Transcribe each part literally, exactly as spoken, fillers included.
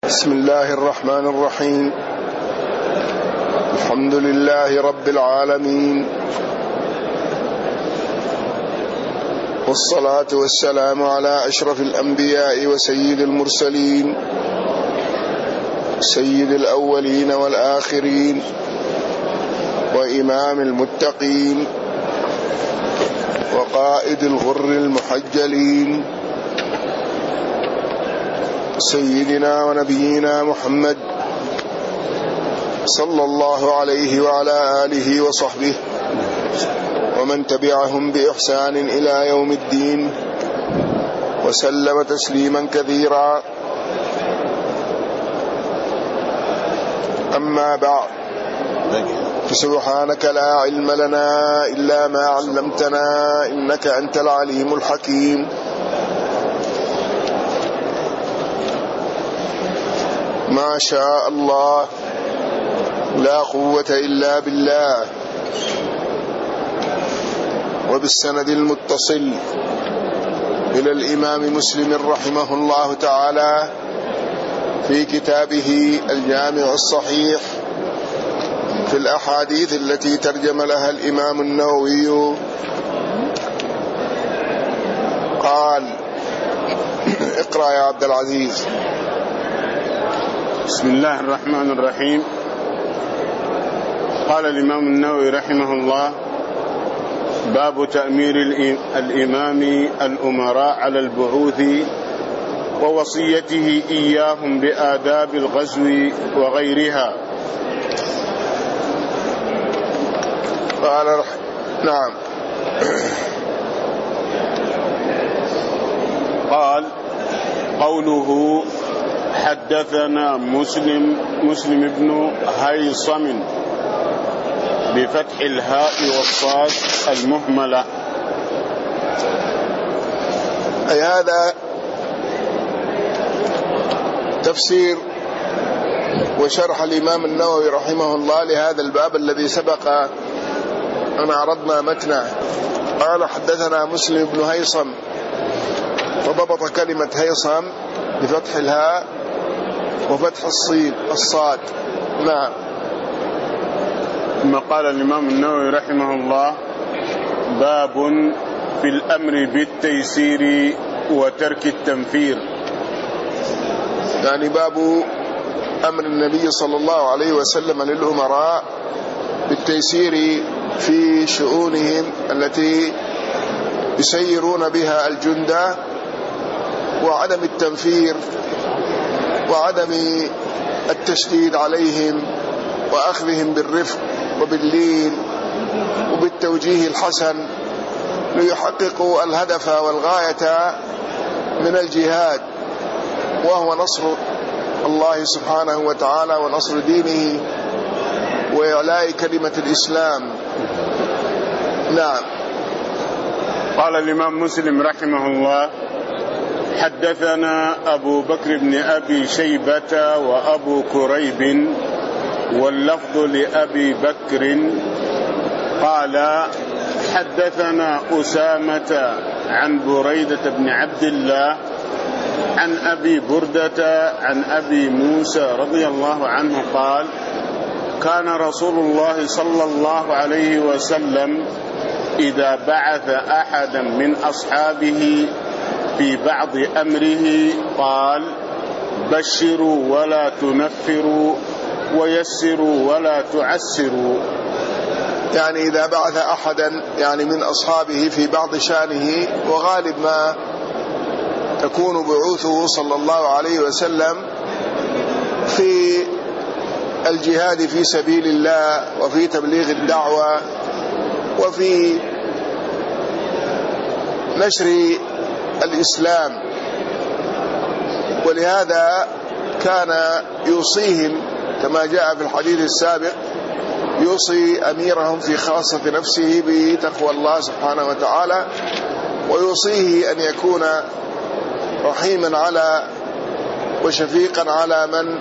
بسم الله الرحمن الرحيم. الحمد لله رب العالمين، والصلاة والسلام على أشرف الأنبياء وسيد المرسلين، سيد الأولين والآخرين، وإمام المتقين، وقائد الغر المحجلين، سيدنا ونبينا محمد صلى الله عليه وعلى آله وصحبه ومن تبعهم بإحسان إلى يوم الدين، وسلم تسليما كثيرا. أما بعد، فسبحانك لا علم لنا إلا ما علمتنا إنك أنت العليم الحكيم. ما شاء الله لا قوة إلا بالله. وبالسند المتصل إلى الإمام مسلم رحمه الله تعالى في كتابه الجامع الصحيح في الأحاديث التي ترجم لها الإمام النووي، قال: اقرأ يا عبد العزيز. بسم الله الرحمن الرحيم. قال الإمام النووي رحمه الله: باب تأمير الإمام الأمراء على البعوث ووصيته إياهم بآداب الغزو وغيرها. قال: نعم. قال: قوله حدثنا مسلم مسلم بن هيصم بفتح الهاء والصاد المهملة. أي هذا تفسير وشرح الإمام النووي رحمه الله لهذا الباب الذي سبق أن عرضنا متنه. قال: حدثنا مسلم بن هيصم، وضبط كلمة هيصم بفتح الهاء وفتح الصيد الصاد. نعم. ثم قال الإمام النووي رحمه الله: باب في الأمر بالتيسير وترك التنفير. يعني باب أمر النبي صلى الله عليه وسلم للأمراء بالتيسير في شؤونهم التي يسيرون بها الجند، وعدم التنفير وعدم التشديد عليهم، وأخذهم بالرفق وباللين وبالتوجيه الحسن ليحققوا الهدف والغاية من الجهاد، وهو نصر الله سبحانه وتعالى ونصر دينه وإعلاء كلمة الإسلام. نعم. قال الإمام مسلم رحمه الله: حدثنا أبو بكر بن أبي شيبة وأبو كريب، واللفظ لأبي بكر، قال: حدثنا أسامة عن بريدة بن عبد الله عن أبي بردة عن أبي موسى رضي الله عنه قال: كان رسول الله صلى الله عليه وسلم إذا بعث أحدا من أصحابه في بعض أمره قال: بشروا ولا تنفروا ويسروا ولا تعسروا. يعني إذا بعث أحدا يعني من أصحابه في بعض شأنه، وغالب ما تكون بعوثه صلى الله عليه وسلم في الجهاد في سبيل الله، وفي تبليغ الدعوة، وفي نشر الإسلام. ولهذا كان يوصيهم كما جاء في الحديث السابق، يوصي أميرهم في خاصة نفسه بتقوى الله سبحانه وتعالى، ويوصيه أن يكون رحيما على وشفيقا على من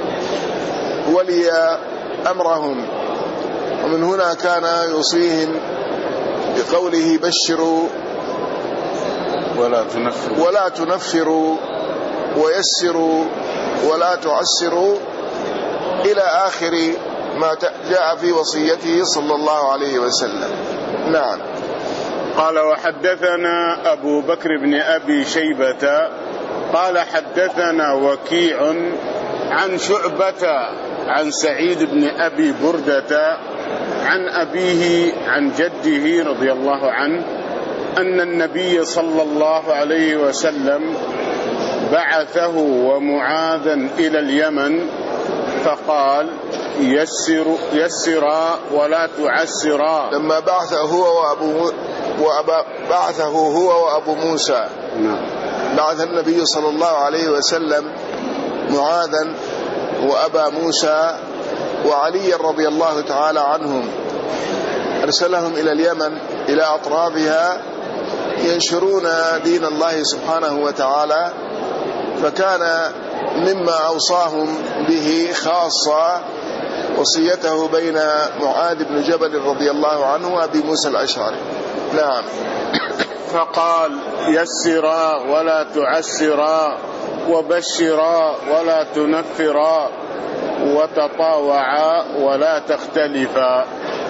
ولي أمرهم. ومن هنا كان يوصيهم بقوله: بشروا ولا تنفروا ولا تنفروا ويسروا ولا تعسروا إلى آخر ما جاء في وصيته صلى الله عليه وسلم. نعم. قال وحدثنا أبو بكر بن أبي شيبة قال حدثنا وكيع عن شعبة عن سعيد بن أبي بردة عن أبيه عن جده رضي الله عنه أن النبي صلى الله عليه وسلم بعثه ومعاذا إلى اليمن فقال يسر يسرا ولا تعسرا. لما بعثه هو وأبو وأبا بعثه هو وأبو موسى بعث النبي صلى الله عليه وسلم معاذا وأبا موسى وعلي رضي الله تعالى عنهم، أرسلهم إلى اليمن إلى أطرافها ينشرون دين الله سبحانه وتعالى، فكان مما أوصاهم به خاصة وصيته بين معاذ بن جبل رضي الله عنه وأبي موسى الأشعري. نعم. فقال يسرا ولا تعسرا وبشرا ولا تنفرا وتطاوعا ولا تختلفا.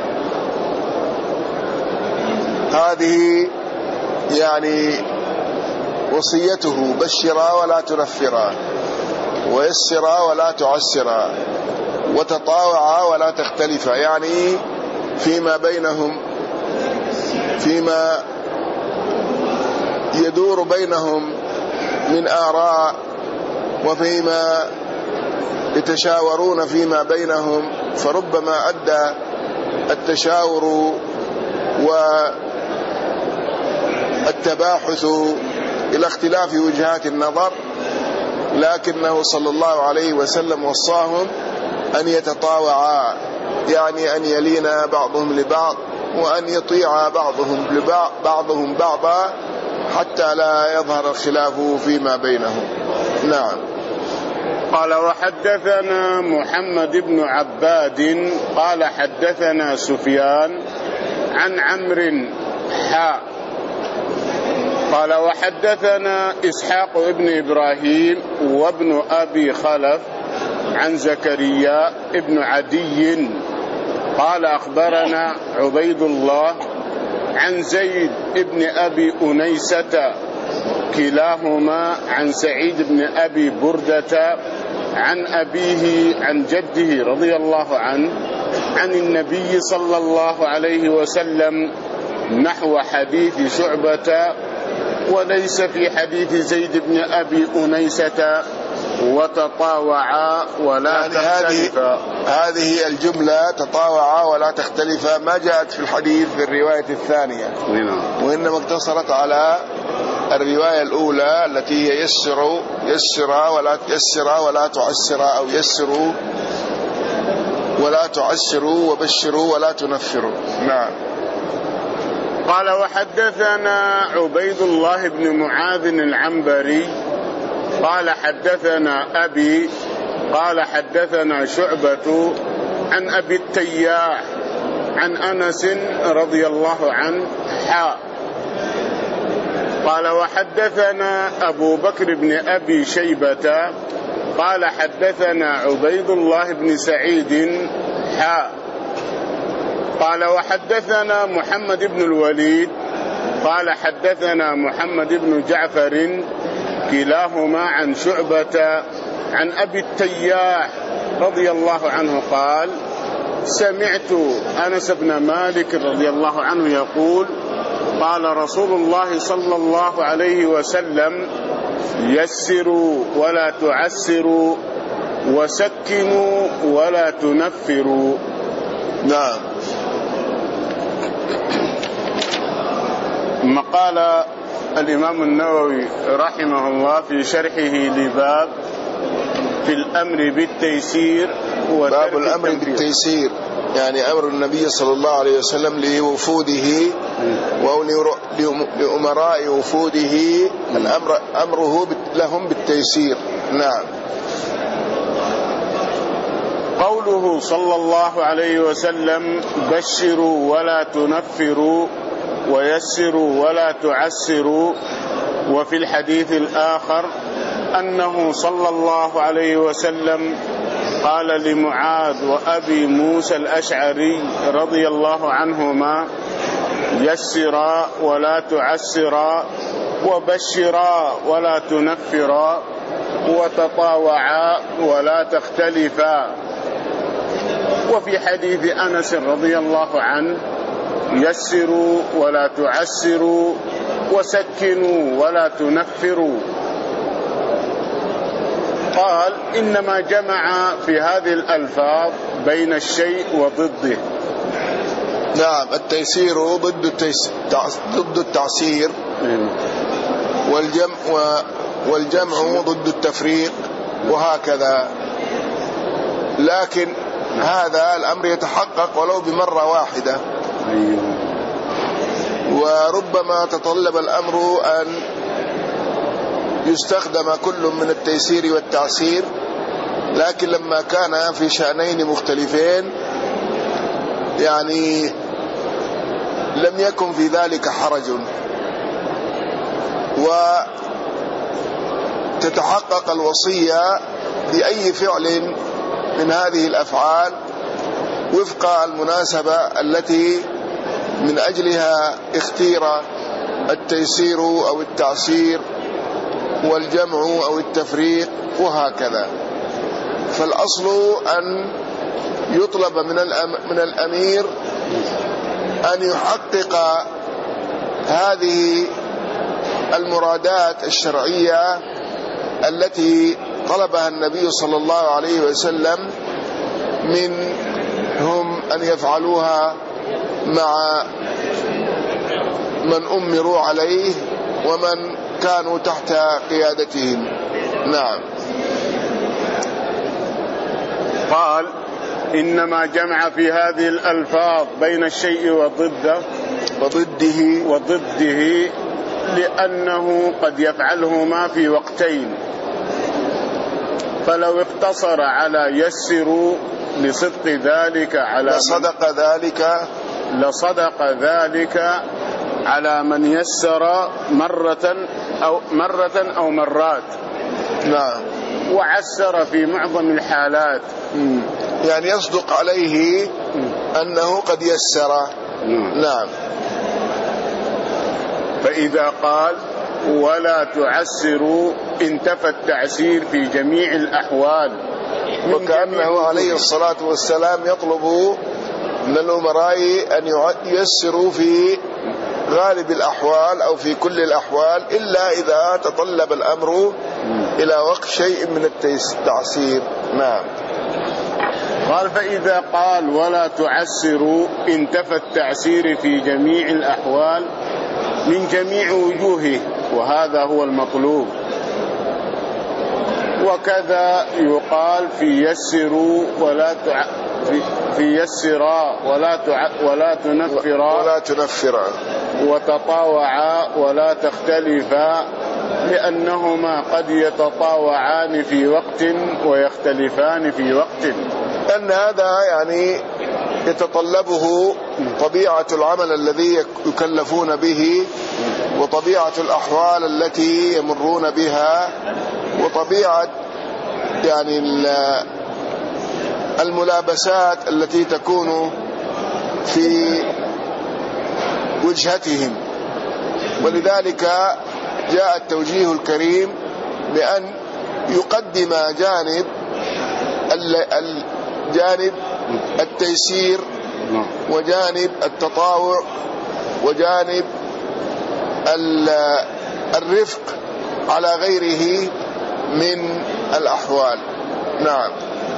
هذه يعني وصيته، بشرا ولا تنفرا، ويسرا ولا تعسرا، وتطاوعا ولا تختلفا، يعني فيما بينهم، فيما يدور بينهم من آراء وفيما يتشاورون فيما بينهم، فربما أدى التشاور والتباحث إلى اختلاف وجهات النظر، لكنه صلى الله عليه وسلم وصاهم أن يتطاوعا، يعني أن يلين بعضهم لبعض وأن يطيع بعضهم لبعض بعضهم بعضا حتى لا يظهر الخلاف فيما بينهم. نعم. قال وحدثنا محمد بن عباد قال حدثنا سفيان عن عمرو حاء قال وحدثنا إسحاق بن إبراهيم وابن أبي خلف عن زكريا ابن عدي قال أخبرنا عبيد الله عن زيد ابن أبي أنيسة كلاهما عن سعيد بن أبي بردة عن أبيه عن جده رضي الله عنه عن النبي صلى الله عليه وسلم نحو حديث شعبة، وليس في حديث زيد بن أبي أنيسة وتطاوعا ولا يعني تختلفا. هذه الجملة تطاوعا ولا تختلفا ما جاءت في الحديث في الرواية الثانية، وإنما اقتصرت على الرواية الأولى التي هي يسروا يسرا ولا يسرا ولا تعسرا، أو يسروا ولا تعسروا وبشروا ولا تنفروا. نعم. قال وحدثنا عبيد الله بن معاذ العنبري قال حدثنا أبي قال حدثنا شعبة عن أبي التياح عن أنس رضي الله عنه حاء قال وحدثنا أبو بكر بن أبي شيبة قال حدثنا عبيد الله بن سعيد حاء قال وحدثنا محمد بن الوليد قال حدثنا محمد بن جعفر كلاهما عن شعبة عن أبي التياح رضي الله عنه قال سمعت أنس بن مالك رضي الله عنه يقول قال رسول الله صلى الله عليه وسلم يسروا ولا تعسروا وسكنوا ولا تنفروا. نعم. مقال الإمام النووي رحمه الله في شرحه لباب في الأمر بالتيسير باب الأمر بالتيسير، يعني أمر النبي صلى الله عليه وسلم لوفوده أو لأمراء وفوده الأمر أمره لهم بالتيسير. نعم. قوله صلى الله عليه وسلم بشروا ولا تنفروا ويسروا ولا تعسروا، وفي الحديث الآخر أنه صلى الله عليه وسلم قال لمعاذ وأبي موسى الأشعري رضي الله عنهما: يسرا ولا تعسرا، وبشرا ولا تنفرا، وتطاوعا ولا تختلفا. وفي حديث أنس رضي الله عنه: يسروا ولا تعسروا، وسكنوا ولا تنفروا. قال: إنما جمع في هذه الألفاظ بين الشيء وضده. نعم، التيسير ضد التيس... ضد التعسير، والجمع والجمع ضد التفريق، وهكذا. لكن هذا الأمر يتحقق ولو بمرة واحدة، وربما تطلب الأمر أن يستخدم كل من التيسير والتعسير، لكن لما كان في شأنين مختلفين يعني لم يكن في ذلك حرج، وتتحقق الوصية بأي فعل من هذه الأفعال وفق المناسبة التي من أجلها اختير التيسير أو التعسير والجمع أو التفريق، وهكذا. فالأصل أن يطلب من من الأمير أن يحقق هذه المرادات الشرعية التي طلبها النبي صلى الله عليه وسلم منهم أن يفعلوها مع من أمروا عليه ومن كانوا تحت قيادتهم. نعم. قال: إنما جمع في هذه الألفاظ بين الشيء وضده وضده وضده لأنه قد يفعلهما في وقتين، فلو اقتصر على يسروا لصدق ذلك على لصدق ذلك لصدق ذلك على من يسر مرة أو مرة أو مرات. نعم. وعسر في معظم الحالات، يعني يصدق عليه أنه قد يسر. نعم. فإذا قال ولا تعسروا انتفى التعسير في جميع الأحوال، وكأنه عليه الصلاة والسلام يطلب من الأمراء أن ييسروا في غالب الأحوال أو في كل الأحوال، إلا إذا تطلب الأمر إلى وقت شيء من التعسير. نعم. قال: فإذا قال ولا تعسروا انتفى التعسير في جميع الأحوال من جميع وجوهه، وهذا هو المطلوب. وكذا يقال في يسروا ولا تع... في... في يسرا ولا تع... ولا تنفرا ولا تنفرا وتطاوعا ولا تختلفا، لأنهما قد يتطاوعان في وقت ويختلفان في وقت. أن هذا يعني يتطلبه طبيعة العمل الذي يكلفون به، وطبيعة الأحوال التي يمرون بها، وطبيعة يعني الملابسات التي تكون في وجهتهم. ولذلك جاء التوجيه الكريم بأن يقدم جانب جانب التيسير وجانب التطاوع وجانب الرفق على غيره من الأحوال. نعم.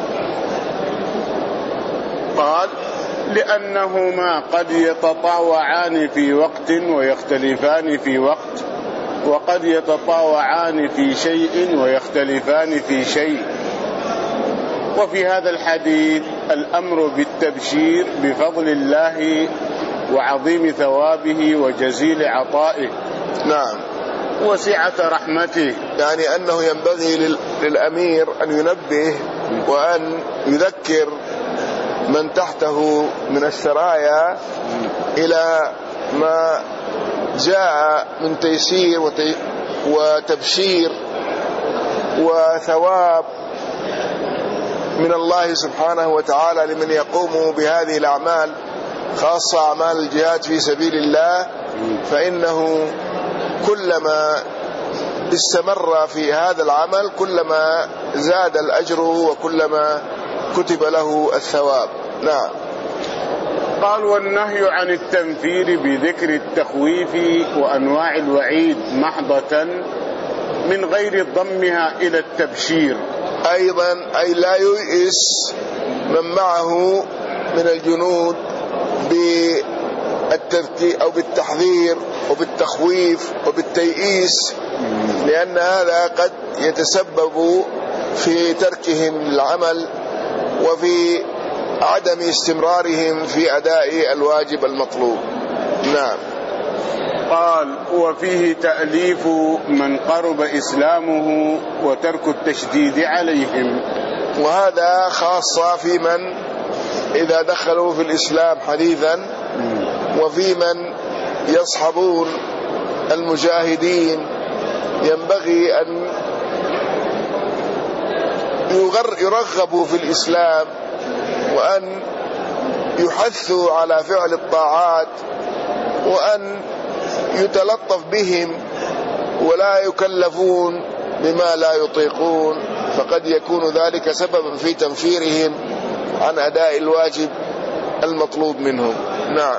قال: لأنهما قد يتطاوعان في وقت ويختلفان في وقت، وقد يتطاوعان في شيء ويختلفان في شيء. وفي هذا الحديث الأمر بالتبشير بفضل الله وعظيم ثوابه وجزيل عطائه. نعم. وسعة رحمته، يعني أنه ينبغي للأمير أن ينبه وأن يذكر من تحته من السرايا إلى ما جاء من تيسير وتبشير وثواب من الله سبحانه وتعالى لمن يقوم بهذه الأعمال، خاصة أعمال الجهاد في سبيل الله، فإنه كلما استمر في هذا العمل كلما زاد الأجر وكلما كتب له الثواب. نعم. قال: والنهي عن التنفير بذكر التخويف وأنواع الوعيد محضة من غير ضمها إلى التبشير. أيضا أي لا ييئس من معه من الجنود بالتذكير أو بالتحذير وبالتخويف وبالتيئيس، لأن هذا قد يتسبب في تركهم العمل وفي عدم استمرارهم في أداء الواجب المطلوب. نعم. قال: وفيه تأليف من قرب إسلامه وترك التشديد عليهم. وهذا خاصة في من إذا دخلوا في الإسلام حديثا، وفي من يصحبون المجاهدين ينبغي أن يرغبوا في الإسلام وأن يحثوا على فعل الطاعات وأن يتلطف بهم ولا يكلفون بما لا يطيقون، فقد يكون ذلك سببا في تنفيرهم عن أداء الواجب المطلوب منهم. نعم.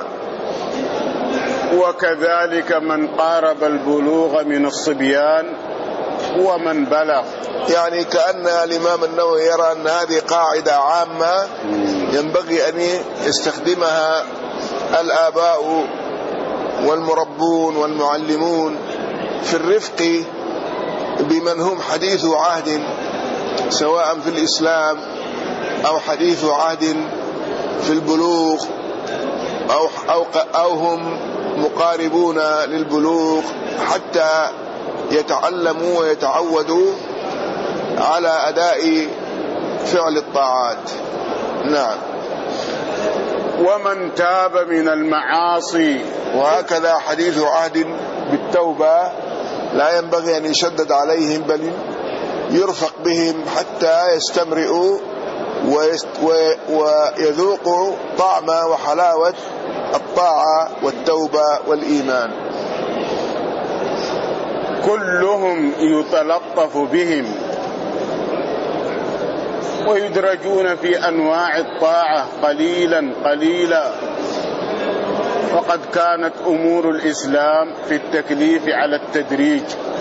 وكذلك من قارب البلوغ من الصبيان ومن بلغ. يعني كأن الإمام النووي يرى أن هذه قاعدة عامة ينبغي أن يستخدمها الآباء والمربون والمعلمون في الرفق بمن هم حديث عهد، سواء في الإسلام أو حديث عهد في البلوغ أو, أو, أو هم مقاربون للبلوغ، حتى يتعلموا ويتعودوا على أداء فعل الطاعات. نعم. ومن تاب من المعاصي. وهكذا حديث عهد بالتوبة لا ينبغي أن يشدد عليهم، بل يرفق بهم حتى يستمرئوا ويذوقوا طعم وحلاوة الطاعة والتوبة والإيمان. كلهم يتلطف بهم ويدرجون في أنواع الطاعة قليلا قليلا، وقد كانت أمور الإسلام في التكليف على التدريج،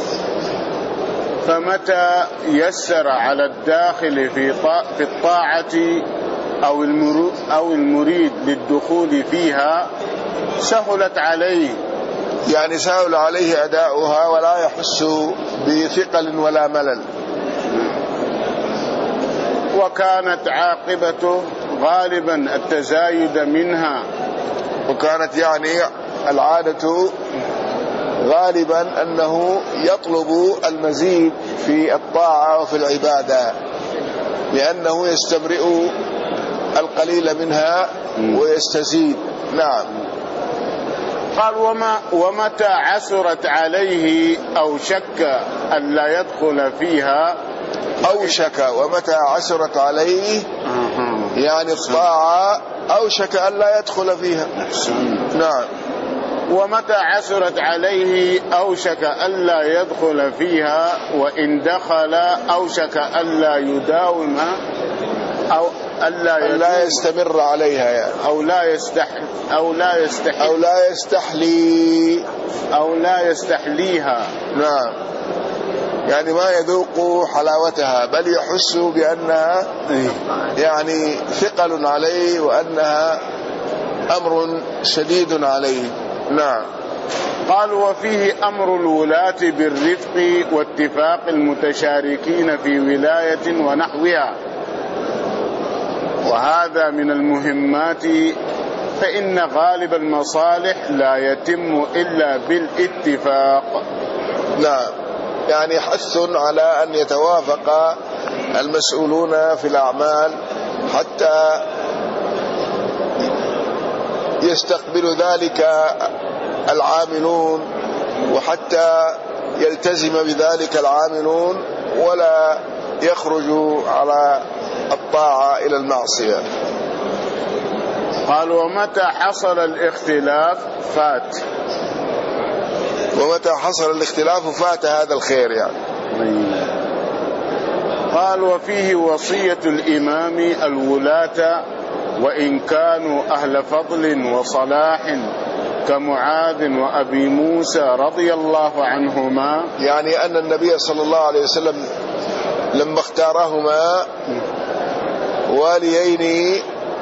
فمتى يسر على الداخل في الطاعة أو المريد للدخول فيها سهلت عليه، يعني سهل عليه أداؤها ولا يحس بثقل ولا ملل. وكانت عاقبته غالبا التزايد منها. وكانت يعني العادة غالبا أنه يطلب المزيد في الطاعة وفي العبادة، لأنه يستمرئ القليل منها ويستزيد. نعم. قال: وما ومتى عسرت عليه أو شك أن لا يدخل فيها. أوشك، ومتى عسرت عليه يعني الطاعة أوشك أن لا يدخل فيها. نعم. ومتى عسرت عليه أوشك أن لا يدخل فيها، وإن دخل أوشك أن لا يداوم أو ألا لا يستمر عليها، يعني أو لا يستحل أو لا يستحل أو لا يستحلي أو لا يستحليها. نعم. يعني ما يذوق حلاوتها، بل يحس بأنها يعني ثقل عليه وأنها أمر شديد عليه. نعم. قال: وفيه أمر الولاة بالرفق واتفاق المتشاركين في ولاية ونحوها، وهذا من المهمات، فإن غالب المصالح لا يتم إلا بالاتفاق. نعم. يعني حث على أن يتوافق المسؤولون في الأعمال حتى يستقبل ذلك العاملون، وحتى يلتزم بذلك العاملون ولا يخرج على الطاعة إلى المعصية. قال ومتى حصل الاختلاف فات. ومتى حصل الاختلاف فات هذا الخير يعني. قال وفيه وصية الإمام الولاة وإن كانوا أهل فضل وصلاح كمعاذ وأبي موسى رضي الله عنهما، يعني أن النبي صلى الله عليه وسلم لما اختارهما واليين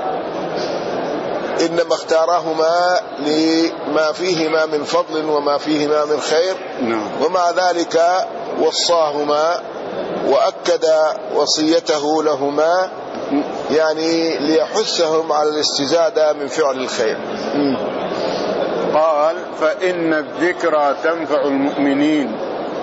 إنما اختارهما لما فيهما من فضل وما فيهما من خير، ومع ذلك وصاهما وأكد وصيته لهما يعني ليحثهم على الاستزادة من فعل الخير. قال فإن الذكرى تنفع المؤمنين.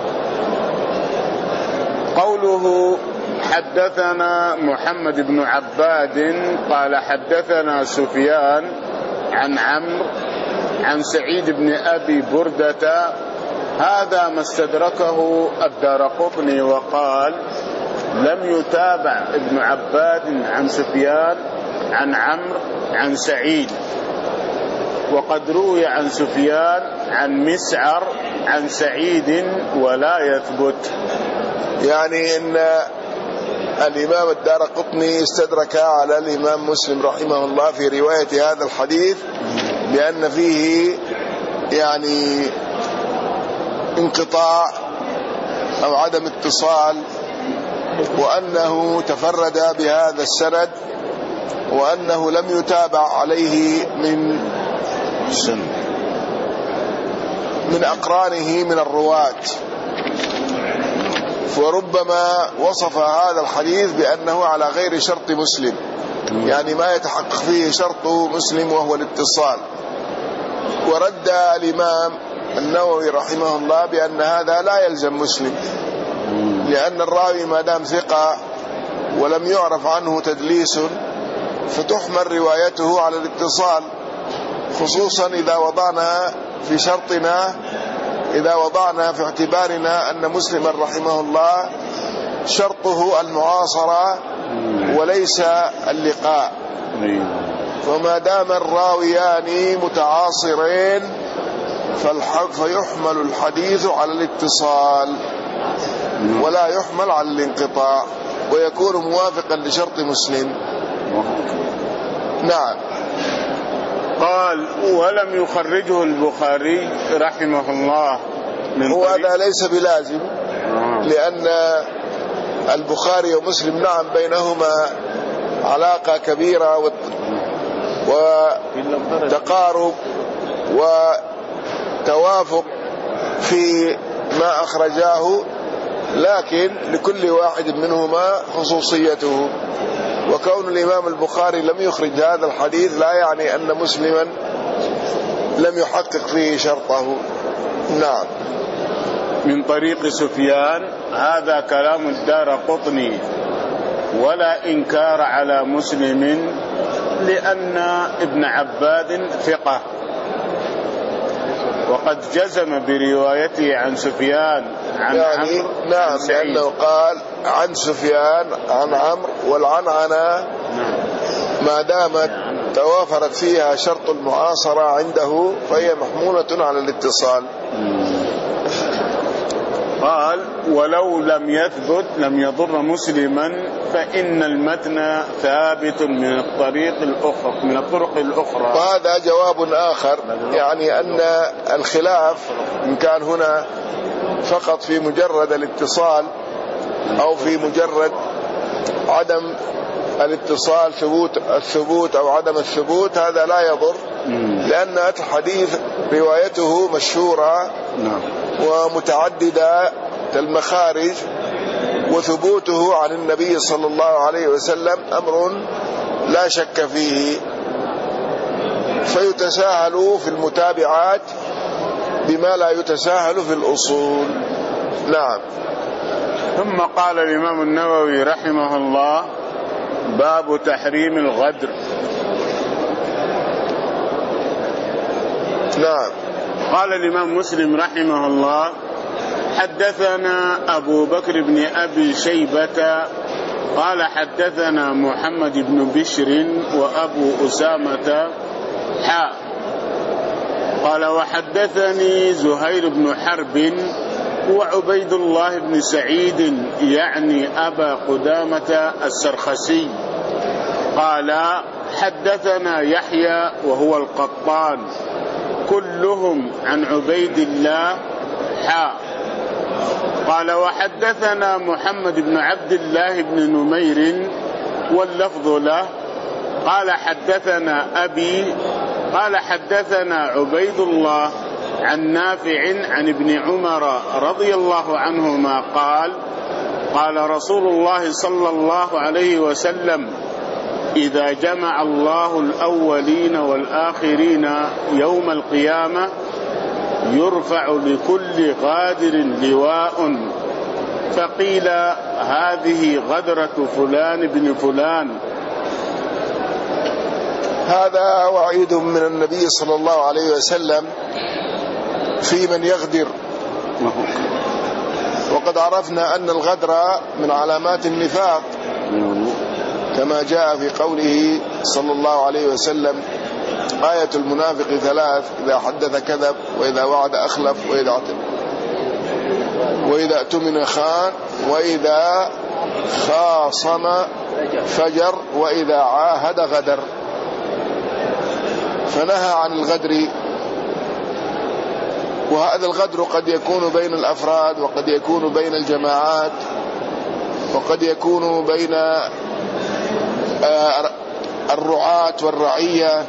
قوله حدثنا محمد بن عباد قال حدثنا سفيان عن عمرو عن سعيد بن أبي بردة، هذا ما استدركه الدارقطني وقال لم يتابع ابن عباد عن سفيان عن عمرو عن سعيد، وقد روي عن سفيان عن مسعر عن سعيد ولا يثبت. يعني إن الإمام الدارقطني استدرك على الإمام مسلم رحمه الله في رواية هذا الحديث بأن فيه يعني انقطاع أو عدم اتصال، وأنه تفرد بهذا السند، وأنه لم يتابع عليه من من أقرانه من الرواة، وربما وصف هذا الحديث بأنه على غير شرط مسلم، يعني ما يتحقق فيه شرط مسلم وهو الاتصال. ورد الإمام النووي رحمه الله بأن هذا لا يلزم مسلم، لأن الراوي ما دام ثقة ولم يعرف عنه تدليس فتحمل روايته على الاتصال، خصوصا إذا وضعنا في شرطنا إذا وضعنا في اعتبارنا أن مسلما رحمه الله شرطه المعاصرة وليس اللقاء، وما دام الراويان متعاصرين فيحمل الحديث على الاتصال ولا يحمل على الانقطاع، ويكون موافقا لشرط مسلم. نعم. قال ولم يخرجه البخاري رحمه الله من هو هذا ليس بلازم، لأن البخاري ومسلم نعم بينهما علاقة كبيرة وتقارب وتوافق في ما أخرجاه، لكن لكل واحد منهما خصوصيته، وكون الإمام البخاري لم يخرج هذا الحديث لا يعني أن مسلما لم يحقق فيه شرطه. نعم. من طريق سفيان، هذا كلام الدارقطني ولا إنكار على مسلم، لأن ابن عباد ثقة، وقد جزم بروايته عن سفيان عن يعني عمرو. نعم، لأنه قال عن سفيان عن عمرو، والعنعنة ما دامت توافرت فيها شرط المعاصرة عنده فهي محمولة على الاتصال. قال ولو لم يثبت لم يضر مسلما، فإن المتن ثابت من الطريق الأخرى من الطرق الأخرى. وهذا جواب آخر، يعني أن الخلاف إن كان هنا فقط في مجرد الاتصال أو في مجرد عدم الاتصال، ثبوت الثبوت أو عدم الثبوت، هذا لا يضر، لأن الحديث روايته مشهورة ومتعددة المخارج، وثبوته عن النبي صلى الله عليه وسلم أمر لا شك فيه، فيتساهل في المتابعات بما لا يتساهل في الأصول. نعم. ثم قال الإمام النووي رحمه الله باب تحريم الغدر. نعم. قال الإمام مسلم رحمه الله حدثنا أبو بكر بن أبي شيبة قال حدثنا محمد بن بشر وأبو أسامة حاء قال وحدثني زهير بن حرب وعبيد الله بن سعيد يعني أبا قدامة السرخسي قال حدثنا يحيى وهو القطان كلهم عن عبيد الله حاء قال وحدثنا محمد بن عبد الله بن نمير واللفظ له قال حدثنا أبي قال حدثنا عبيد الله عن نافع عن ابن عمر رضي الله عنهما قال قال رسول الله صلى الله عليه وسلم إذا جمع الله الأولين والآخرين يوم القيامة يرفع لكل غادر لواء فقيل هذه غدرة فلان بن فلان. هذا وعيد من النبي صلى الله عليه وسلم في من يغدر، وقد عرفنا أن الغدر من علامات النفاق كما جاء في قوله صلى الله عليه وسلم آية المنافق ثلاث: إذا حدث كذب، وإذا وعد أخلف، وإذا اعتمد وإذا اؤتمن خان، وإذا خاصم فجر، وإذا عاهد غدر. فنهى عن الغدر، وهذا الغدر قد يكون بين الأفراد، وقد يكون بين الجماعات، وقد يكون بين الرعاة والرعية.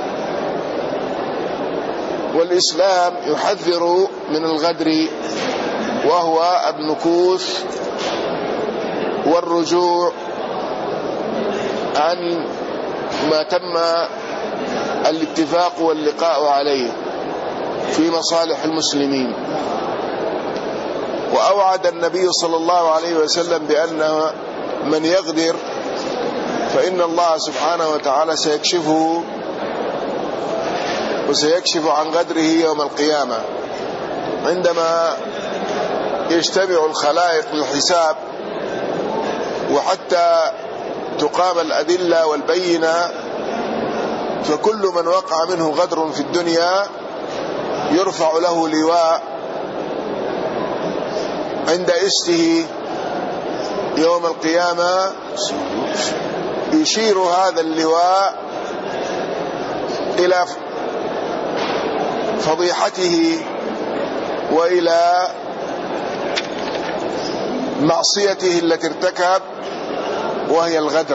والإسلام يحذر من الغدر، وهو النكوث والرجوع عن ما تم الاتفاق واللقاء عليه في مصالح المسلمين. وأوعد النبي صلى الله عليه وسلم بأن من يغدر فإن الله سبحانه وتعالى سيكشفه وسيكشف عن غدره يوم القيامة عندما يجتمع الخلائق للحساب، وحتى تقام الأدلة والبينة، فكل من وقع منه غدر في الدنيا يرفع له لواء عند استه يوم القيامة، يشير هذا اللواء إلى فضيحته وإلى معصيته التي ارتكب، وهي الغدر.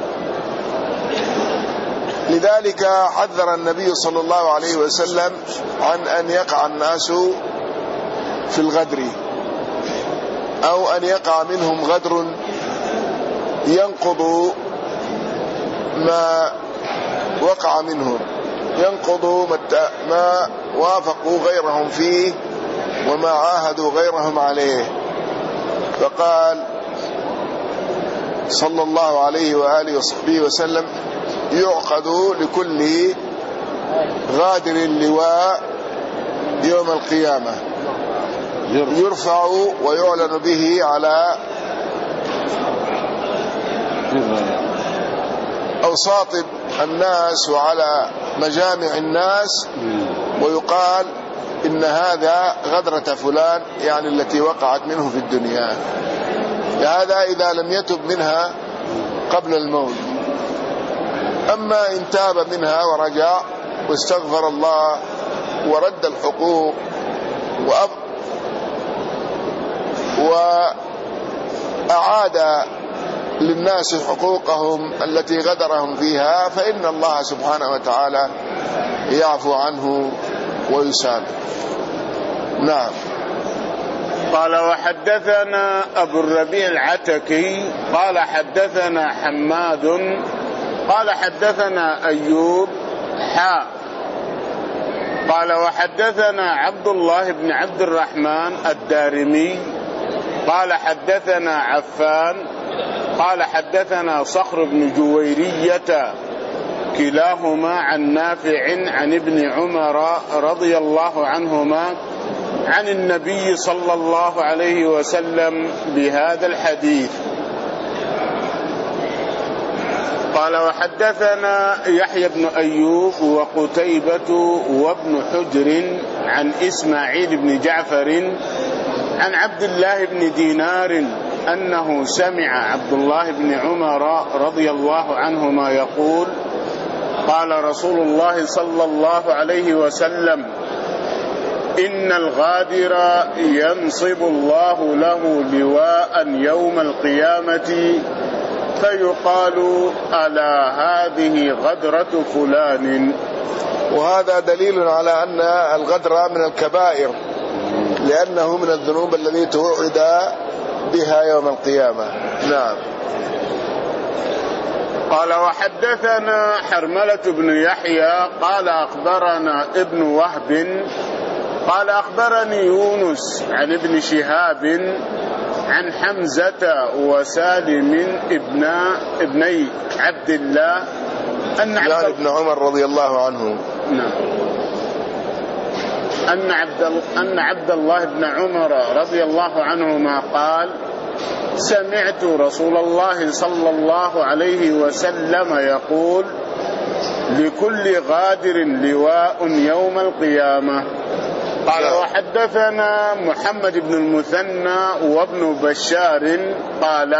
لذلك حذر النبي صلى الله عليه وسلم عن أن يقع الناس في الغدر، أو أن يقع منهم غدر ينقض ما وقع منهم، ينقض ما وافقوا غيرهم فيه وما عاهدوا غيرهم عليه. فقال صلى الله عليه وآله وصحبه وسلم: يعقد لكل غادر اللواء يوم القيامة، يرفع ويعلن به على أوساط الناس وعلى مجامع الناس، ويقال إن هذا غدرة فلان، يعني التي وقعت منه في الدنيا. هذا إذا لم يتب منها قبل الموت. أما إن تاب منها ورجع واستغفر الله ورد الحقوق وأب وأعاد للناس حقوقهم التي غدرهم فيها، فإن الله سبحانه وتعالى يعفو عنه ويسامح. نعم. قال وحدثنا أبو الربيع العتكي قال حدثنا حماد قال حدثنا أيوب حاء قال وحدثنا عبد الله بن عبد الرحمن الدارمي قال حدثنا عفان قال حدثنا صخر بن جويرية كلاهما عن نافع عن ابن عمر رضي الله عنهما عن النبي صلى الله عليه وسلم بهذا الحديث. قال وحدثنا يحيى بن أيوب وقتيبة وابن حجر عن إسماعيل بن جعفر عن عبد الله بن دينار أنه سمع عبد الله بن عمر رضي الله عنهما يقول قال رسول الله صلى الله عليه وسلم إن الغادر ينصب الله له لواء يوم القيامة فيقال ألا هذه غدرة فلان. وهذا دليل على أن الغدر من الكبائر لأنه من الذنوب التي توعد بها يوم القيامة. نعم. قال وحدثنا حرملة بن يحيى قال أخبرنا ابن وهب قال أخبرني يونس عن ابن شهاب عن حمزة وسالم ابن ابني عبد الله أن يعني ابن عمر رضي الله عنه. نعم. أن عبد أن عبد الله بن عمر رضي الله عنهما قال سمعت رسول الله صلى الله عليه وسلم يقول لكل غادر لواء يوم القيامة. قال وحدثنا محمد بن المثنى وابن بشار قال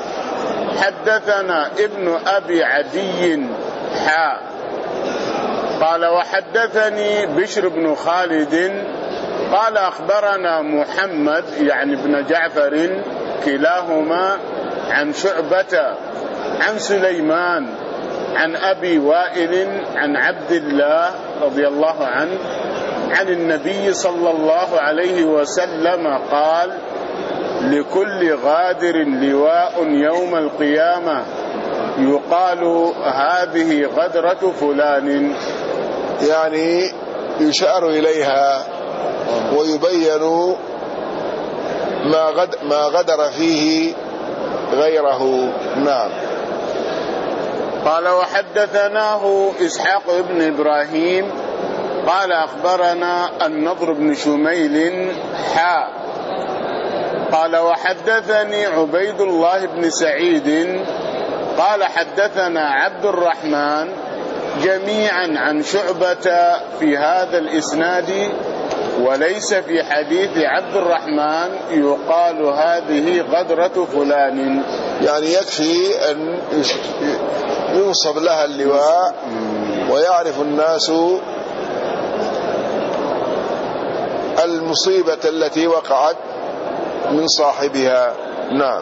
حدثنا ابن أبي عدي حا قال وحدثني بشر بن خالد قال أخبرنا محمد يعني بن جعفر كلاهما عن شعبة عن سليمان عن أبي وائل عن عبد الله رضي الله عنه عن النبي صلى الله عليه وسلم قال لكل غادر لواء يوم القيامة يقال هذه غدرة فلان، يعني يشار إليها ويبين ما غد ما غدر فيه غيره. نعم. قال وحدثناه إسحاق بن إبراهيم قال أخبرنا النضر بن شميل حا قال وحدثني عبيد الله بن سعيد قال حدثنا عبد الرحمن جميعا عن شعبة في هذا الإسناد وليس في حديث عبد الرحمن يقال هذه غدرة فلان. يعني يكفي أن ينصب لها اللواء ويعرف الناس المصيبة التي وقعت من صاحبها. نعم.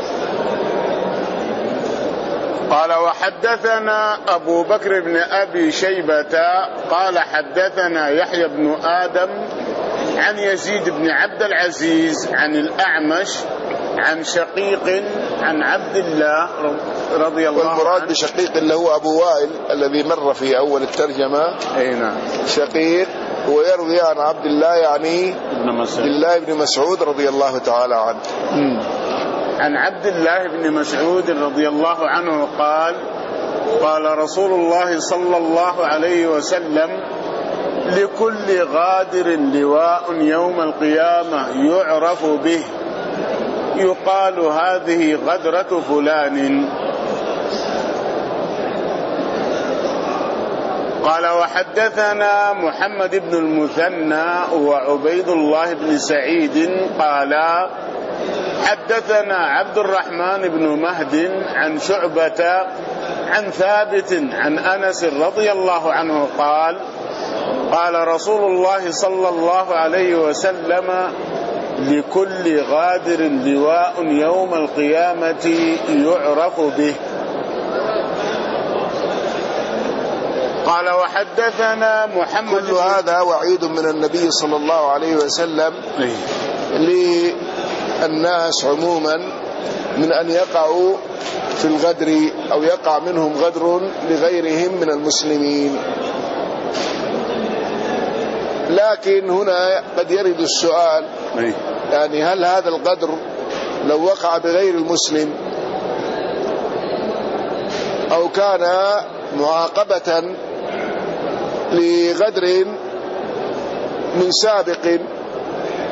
قال وحدثنا أبو بكر بن أبي شيبة قال حدثنا يحيى بن آدم عن يزيد بن عبد العزيز عن الأعمش عن شقيق عن عبد الله رضي الله عنه. والمراد بشقيق اللي هو أبو وائل الذي مر في أول الترجمة. أي نعم. شقيق ويروي عن عبد الله يعني عبد الله بن مسعود رضي الله تعالى عنه. م. عن عبد الله بن مسعود رضي الله عنه قال قال رسول الله صلى الله عليه وسلم لكل غادر لواء يوم القيامة يعرف به يقال هذه غدرة فلان. قال وحدثنا محمد بن المثنى وعبيد الله بن سعيد قال حدثنا عبد الرحمن بن مهد عن شعبة عن ثابت عن أنس رضي الله عنه قال قال رسول الله صلى الله عليه وسلم لكل غادر لواء يوم القيامة يعرف به. قال وحدثنا محمد كل هذا وعيد من النبي صلى الله عليه وسلم للناس عموما من أن يقعوا في الغدر أو يقع منهم غدر لغيرهم من المسلمين. لكن هنا قد يرد السؤال يعني هل هذا الغدر لو وقع بغير المسلم أو كان معاقبة لغدر من سابق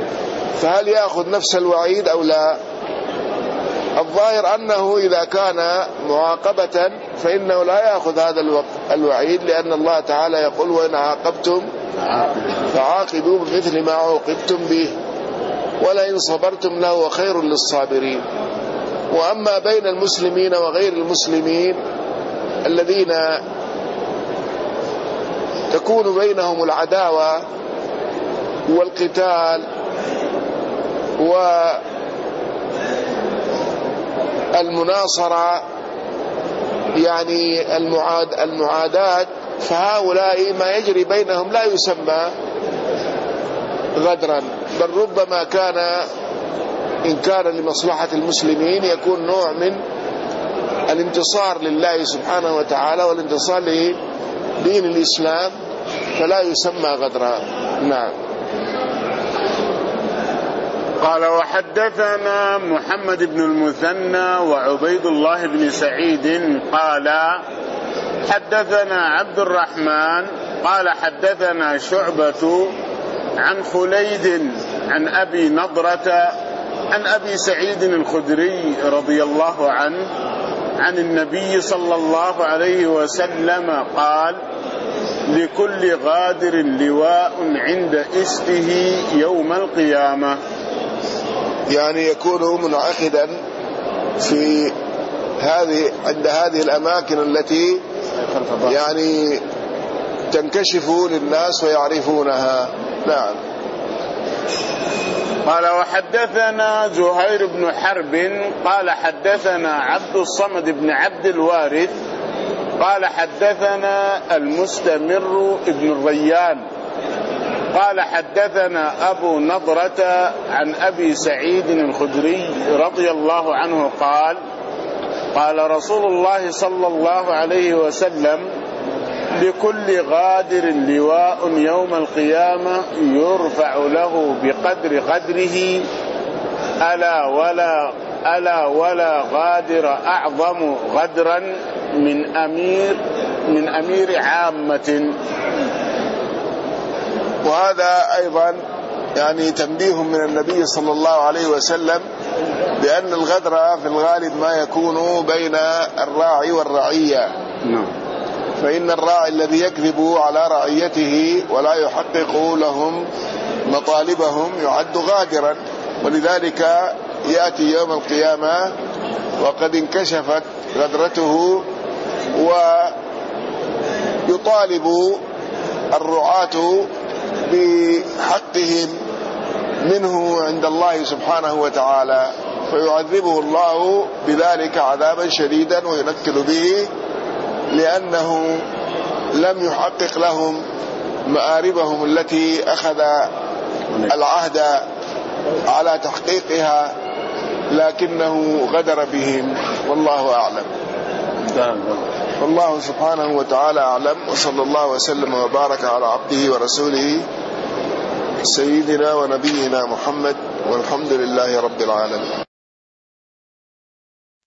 فهل يأخذ نفس الوعيد أو لا؟ الظاهر أنه إذا كان معاقبة فإنه لا يأخذ هذا الوعيد، لأن الله تعالى يقول وإن عاقبتم فعاقبوا بمثل ما عوقبتم به ولئن صبرتم لهو خير للصابرين. وأما بين المسلمين وغير المسلمين الذين تكون بينهم العداوة والقتال والمناصرة، يعني المعاد المعادات، فهؤلاء ما يجري بينهم لا يسمى غدرا، بل ربما كان إن كان لمصلحة المسلمين يكون نوع من الانتصار لله سبحانه وتعالى والانتصار لدين الإسلام، فلا يسمى غدرا. نعم. قال وحدثنا محمد بن المثنى وعبيد الله بن سعيد قال حدثنا عبد الرحمن قال حدثنا شعبة عن خليد عن أبي نضرة عن أبي سعيد الخدري رضي الله عنه عن النبي صلى الله عليه وسلم قال لكل غادر لواء عند إسته يوم القيامة. يعني يكون منعقدا في هذه عند هذه الأماكن التي يعني تنكشف للناس ويعرفونها. نعم. قال وحدثنا زهير بن حرب قال حدثنا عبد الصمد بن عبد الوارث قال حدثنا المستمر بن الريان قال حدثنا أبو نضرة عن أبي سعيد الخدري رضي الله عنه قال قال رسول الله صلى الله عليه وسلم لكل غادر لواء يوم القيامة يرفع له بقدر قدره ألا ولا ألا ولا غادر أعظم غدرا من أمير من أمير عامة. وهذا أيضا يعني تنبيه من النبي صلى الله عليه وسلم بأن الغدر في الغالب ما يكون بين الراعي والرعية. فإن الراعي الذي يكذب على رعيته ولا يحقق لهم مطالبهم يعد غادرا، ولذلك يأتي يوم القيامة وقد انكشفت غدرته ويطالب الرعاة بحقهم منه عند الله سبحانه وتعالى، فيعذبه الله بذلك عذابا شديدا وينكل به لأنه لم يحقق لهم مآربهم التي أخذ العهد على تحقيقها، لكنه غدر بهم. والله أعلم. والله سبحانه وتعالى أعلم، وصلى الله وسلم وبارك على عبده ورسوله سيدنا ونبينا محمد، والحمد لله رب العالمين.